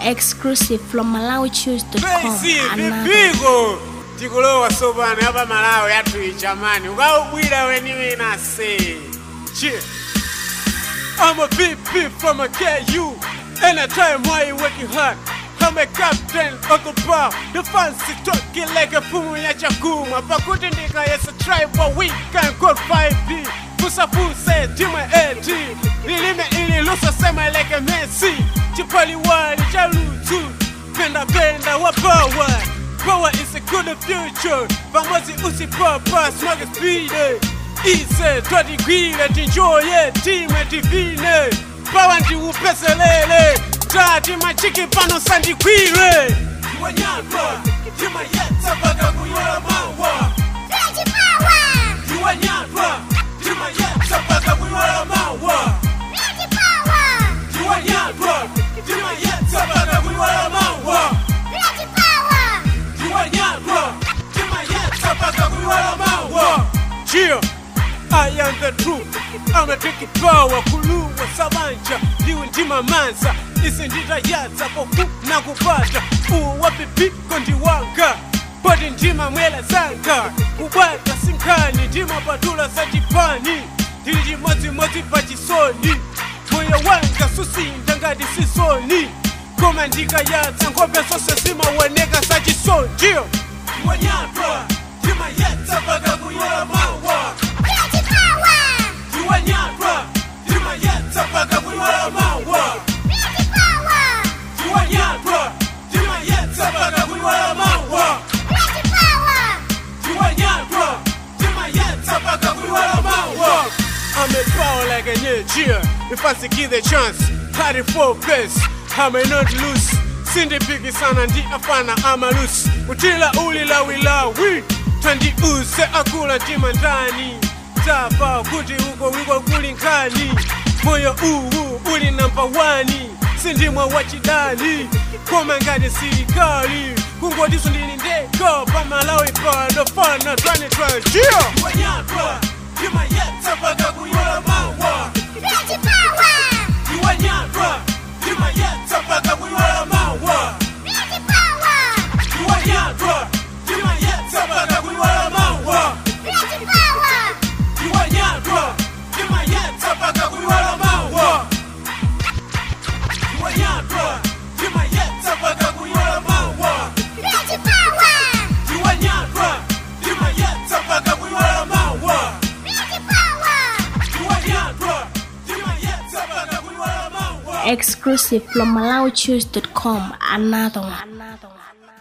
Exclusive from MalawiChoose.com. Vigo tikulowa sobana hapa Malawi yatu ichamani ukaubwira weniwe nase. Cheer. I'm a VP from a KU. Anytime why you working hard, I'm a captain of the bar. The fancy talking like a fumu ya chakuma. Pakutindika yes a tribe but we can go 5P. Fusafu said Tima AT. Nilime ili lusa sema like a Messi. Chipali wali chalutu. Penda wa power. Power is a good future. Famosi usi papa smug speed. Ise 30 gwile tinjoy team divine. Power ndi upeselele. Tati machiki pano sandi gwile. Yuanyapa. Tima yeta baga kuyola mawa. Ready power. Yuanyapa. Tima yeta baga kuyola mawa. Ready power. Yuanyapa. Tima yeta baga kuyola mawa. Ready power. Yuanyapa. Tima yeta baga kuyola mawa. Cheer. I am the truth. I'm a tricky power. Kuluwa sabanja. Liwe ndima mansa. Isi ndita yatsa poku na kupata. Uwapi piko ndiwanga. Poti ndima mwela zanga. Ubata sinkani. Ndima patula sajipani. Ndiji mozi pachisoni. Moyo wanga susinda ngadi sisoni. Koma ndika yatsa ngope sose sima waneka sajisoni. Jio. Wanyapa. Ndima yatsa baga kuyola mawa. Yuanyapa, Tima yeta baga kuyola mawa. Ready power. Yuanyapa, Tima yeta baga kuyola mawa. Ready power. Yuanyapa, Tima yeta baga kuyola mawa. I'm a power like a ninja. If I see the chance, had it for best. I may not lose. Sindi pigi sana ndi afana ama loose. Utila ulila wilawi. Tandi use akula tima ndani. Tapa kuti uko wiko kulinkani. Moyo uli number 1. Sindimwa wachidani. Koma ngadi sirikali. Kungodisu ndini ndeko pa Malawi pa dofana 2012. Cheer! Yuanyapa. Tima yeta baga kuyola mawa. Ready power. Yuanyapa. Tima yeta baga kuyola mawa. Ready power. Yuanyapa. Tima yeta baga kuyola mawa. Ready power. Yuanyapa. Tima yeta baga kuyola mawa. Yuanyapa. Tima yeta baga kuyola mawa. Ready power. Yuanyapa. Tima yeta baga kuyola mawa. Ready power. Yuanyapa. Tima yeta baga kuyola mawa. Exclusive from MalawiChoose.com. Another one.